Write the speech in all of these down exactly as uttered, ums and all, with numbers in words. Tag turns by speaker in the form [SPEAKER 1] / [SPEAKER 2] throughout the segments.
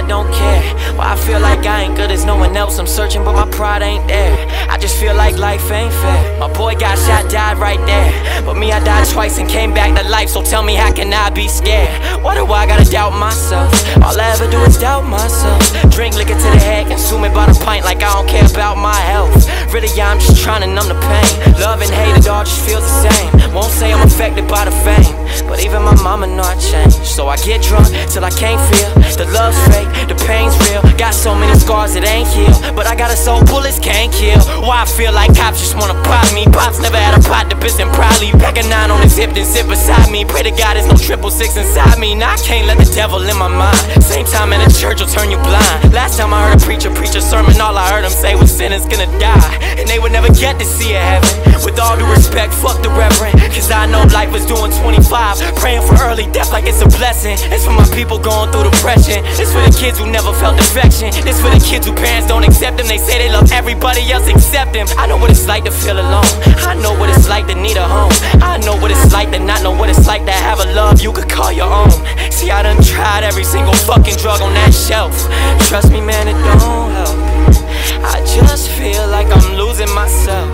[SPEAKER 1] don't care. Why I feel like I ain't good as no one else. I'm searching but my pride ain't there. I just feel like life ain't fair. My boy got shot, died right there, but me, I died twice and came back to life. So tell me, how can I be scared? Why do I gotta doubt myself? All I ever do is doubt myself. Drink liquor to the head, consume it by the pint like I don't care about my health. Really, yeah, I'm just trying to numb the pain. Love and hate, it all just feels the same. Won't say I'm affected by the fame, but even my mama know I changed. So I get drunk till I can't feel. The love's fake, the pain's real. Got so many scars it ain't healed, but I got a soul bullets can't kill. Why I feel like cops just wanna pop me. Pops never had a pot to piss and probably pack a nine on his hip then sit beside me. Pray to God there's no triple six inside me. Now I can't let the devil in my mind. Same time in a church will turn you blind. Last time I heard a preacher preach a sermon, all I heard him say was sinners gonna die, and they would never get to see a heaven. With all due respect, fuck the reverend, cause I know life is doing twenty-five. Praying for early death like it's a blessing. It's for my people going through depression. It's for the kids who never felt affection. It's for the kids who parents don't accept them. They say they love everybody else except them. I know what it's like to feel alone. I know what it's like to need a home. I know what it's like to not know what it's like to have a love you could call your own. See, I done tried every single fucking drug on that shelf. Trust me, man, it don't help. I just feel like I'm losing myself.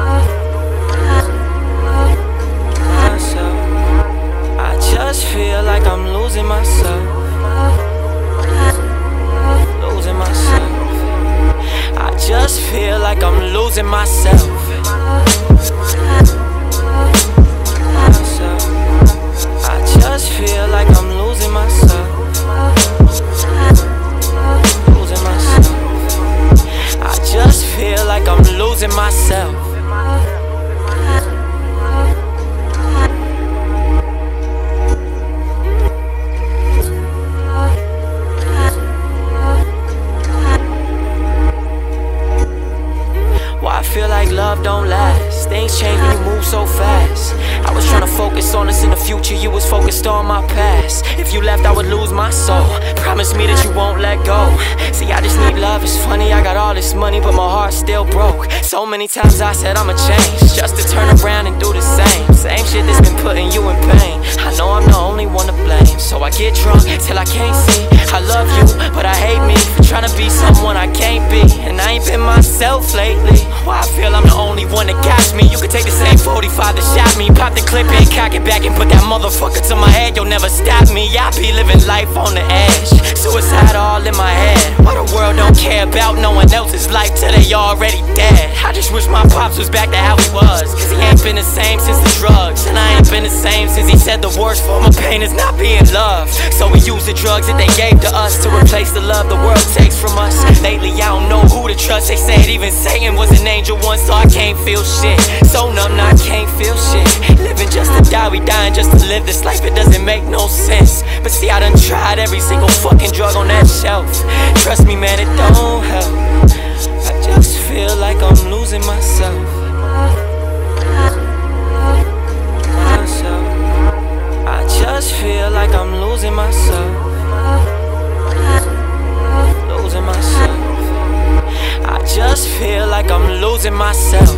[SPEAKER 1] myself. I just feel like I'm losing myself. Losing myself. I just feel like I'm losing myself. Myself. I just feel like I'm losing myself. Losing myself. I just feel like I'm losing myself. Why I feel like love don't last. Things change when you move so fast. I was trying to focus on us in the future, you was focused on my past. If you left, I would lose my soul. Promise me that you won't let go. See, I just need love, it's funny, I got all this money, but my heart's still broke. So many times I said I'ma change, just to turn around and do the same. Same shit that's been putting you in pain. I know I'm the only one to blame, so I get drunk till I can't see. I love you, but I hate me for trying to be someone I can't be. And I ain't been myself lately. Why I feel I'm the only one that got me. You could take the same forty-five that shot me, pop the clip in, cock it back and put that motherfucker to my head. You'll never stop me. I be living life on the edge, suicide all in my head. Why the world don't care about no one else's life till they already dead? I just wish my pops was back to how he was, cause he ain't been the same since the drugs, and I ain't been the same since he said the worst form of pain is not being loved. So we use the drugs that they gave to us to replace the love the world takes from us. Lately I don't know who to trust. They said even Satan was an angel once, so I can't feel shit. So numb now I can't feel shit. Living just to die, we dying just to live this life. It doesn't make no sense. But see, I done tried every single fucking drug on that shelf. Trust me, man, it don't help. I just feel like I'm losing myself. Myself. I just feel like I'm losing myself. Losing myself. I just feel like I'm losing myself.